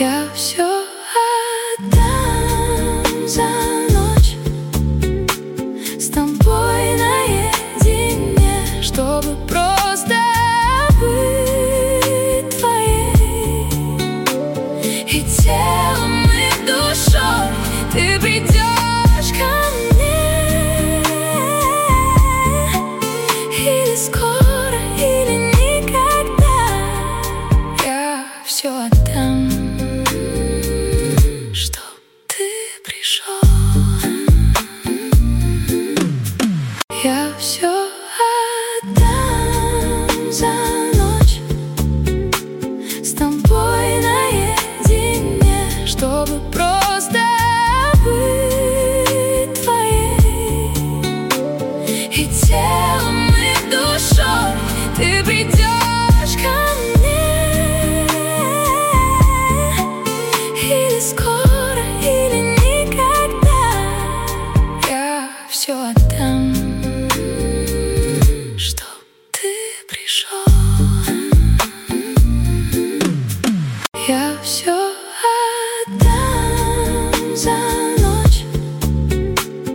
Я все отдам за ночь с тобой наедине, чтобы просто быть твоей. И телом, и душой ты придешь ко мне. Или скоро, или никогда. Я все отдам, чтоб ты пришел. Я все отдам за ночь с тобой наедине, чтобы просто быть твоей. И телом, и душой ты придешь ко мне. Или скоро, или никогда. Я все отдам.